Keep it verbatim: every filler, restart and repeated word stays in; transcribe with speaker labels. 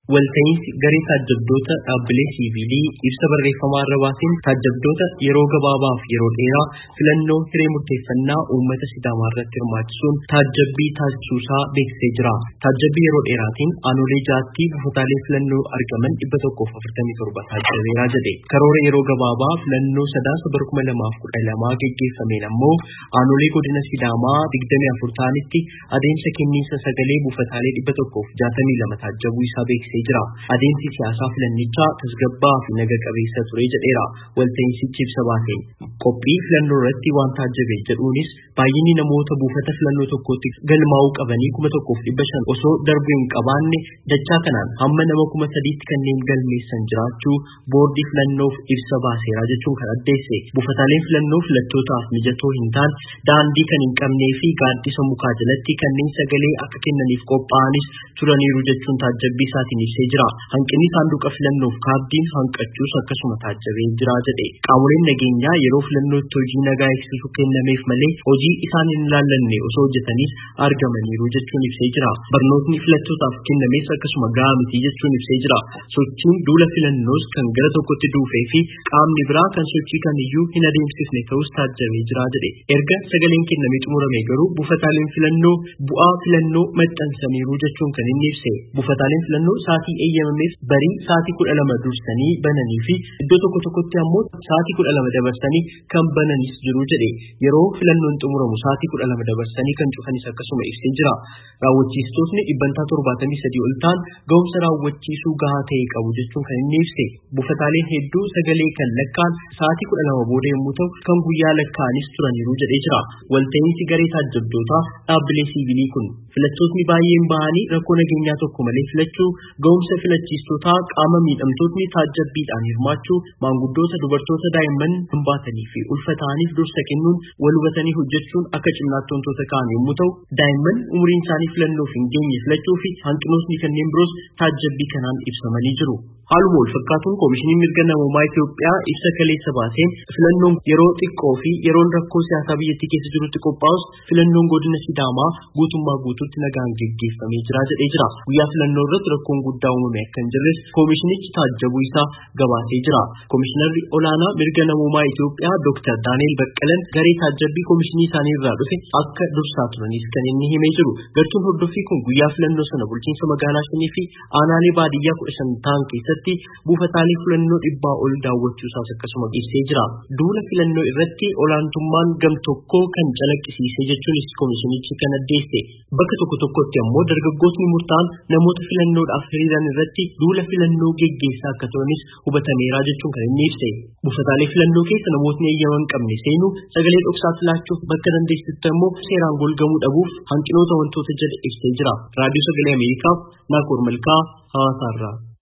Speaker 1: Walta'iinsi garee taajjabdoota dhaabbilee siivilii ibsa barreeffamaa irra baaseen taajjabdoota yeroo gabaabaaf yeroo dheeraa filannoo hiree murteeffannaa uummata Sidaamaa irratti hirmaachisuun taajjabbii taasisuusaa beeksisee jira. Taajjabbii yeroo dheeraatiin aanolee jaatti buufataalee filannoo argaman dhibba tokkoof afurtamii torba taajjabeeraa jedhe. Karoora yeroo gabaabaa filannoo sadaasa bara kuma lamaaf kudha lamaa geggeeffameen ammoo aanolee godina Sidaamaa digdamii afur ta'anitti adeemsa kenniinsa sagalee buufataalee dhibba tokkoof jaatamii lama taajjabuu isaa beeksisee jira. Adeemsi siyaasaa filannichaa tasgabbaa fi naga qabeessa ture jedheera. Walta'iinsichi ibsa baaseen qophii filannoo irratti waan taajjabe jedhuunis baay'inni namoota buufata filannoo tokkootti galmaa'uu qabanii kuma tokkoof dhibba shan osoo darbuu hin qabaanne dachaa kanaan hamma nama kuma sadiitti kanneen galmeessan jiraachuu boordii filannoof ibsa baaseera jechuun kan addeesse. Buufataaleen filannoo filattootaaf mijatoo hin taane daandii kan hin qabnee fi gaaddisa mukaa jalatti kanneen sagalee akka kennaniif qophaa'anis turaniiru jechuun taajjabbii isaatiin ibsee jira. Hanqinni saanduqa filannoof kaardiin hanqachuus akkasuma taajjabee jira jedhe. Qaamoleen nageenyaa yeroo filannootti hojii nagaa eegsisuu kennameef malee hojii isaan hin ilaallanne osoo hojjetanis argamaniiru jechuun ibsee jira. Barnootni filattootaaf kennames akkasuma gahaa miti jechuun ibsee jira. Sochiin duula filannoos kan gara tokkotti duufee fi qaamni biraa kan sochii kamiyyuu hin adeemsifne ta'us taajjabee jira jedhe. Erga sagaleen kennamee xumurame garuu buufataaleen filannoo bu'aa filannoo maxxansaniiru jechuun kan inni ibse. Buufataaleen filannoo saatii eeyyamameef barii saatii kudha lama dursanii bananii fi iddoo tokko tokkotti ammoo saatii kudha lama dabarsanii kan bananis jiru jedhe. Yeroo filannoon xumuramu saatii kudha lama dabarsanii kan cufanis akkasuma ibsee jira. Raawwachiistotni dhibbantaa torbaatamii sadii ol ta'an ga'umsa raawwachiisuu gahaa ta'e qabu jechuun kan inni ibse. Buufataaleen hedduu sagalee kan lakkaan saatii kudha lama booda yommuu ta'u kan guyyaa lakkaanis turaniiru jedhee jira. Walta'iinsi garee taajjabdootaa dhaabbilee siivilii kun filattootni baay'een bahanii rakkoo nageenyaa tokko malee filachuu, ga'umsa filachiistotaa qaama miidhamtootni taajjabbiidhaan hirmaachuu, maanguddoota dubartoota daa'imman hambaatanii fi ulfaataaniif dursa kennuun wal hubatanii hojjechuun akka cimnaatti wantoota ka'an yommuu ta'u, daa'imman umuriin isaanii filannoof hin geenye filachuu fi hanqinootni kanneen biroos taajjabbii kanaan ibsamanii jiru. Haaluma wal fakkaatuun koomishiniin mirga namoomaa Itoophiyaa ibsa kaleessa baaseen filannoon yeroo xiqqoo fi yeroon rakkoo siyaasaa biyyattii keessa jirutti qophaa'us filannoon godina Sidaamaa guutummaa guutuutti nagaan geggeeffamee jira jedhee jira. Guyyaa filannoo irratti rakkoon guddaa uumame akka hin jirres koomishinichi taajjabuu isaa gabaasee jira. Koomishinarri olaanaa mirga namoomaa Itoophiyaa Dooktar Daani'el Baqqalan garee taajjabbii koomishinii isaanii irraa dhufe akka dursaa turanis kan inni himee jiru. Gartuun hordoffii kun guyyaa filannoo sana bulchiinsa magaalaa shanii fi aanaalee baadiyyaa kudha shan ta'an keessatti buufataalee filannoo dhibbaa ol daawwachuusaas akkasuma ibsee jira. Duula filannoo irratti olaantummaan gam tokkoo kan calaqqisiise jechuunis koomishinichi kan addeesse. Bakka tokko tokkotti ammoo dargaggootni murtaa'an namoota filannoodhaaf hiriiran irratti duula filannoo geggeessaa akka turanis hubatameera jechuun kan inni ibse. Buufataalee filannoo keessa namootni eeyyama hin qabne seenuu, sagalee dhoksaa filaachuuf bakka dandeessitti ammoo seeraan golgamuu dhabuuf hanqinoota wantoota jedhe ibsee jira. Raadiyoo Sagalee Ameerikaaf Naakoor Malkaa Hawaasaarraa.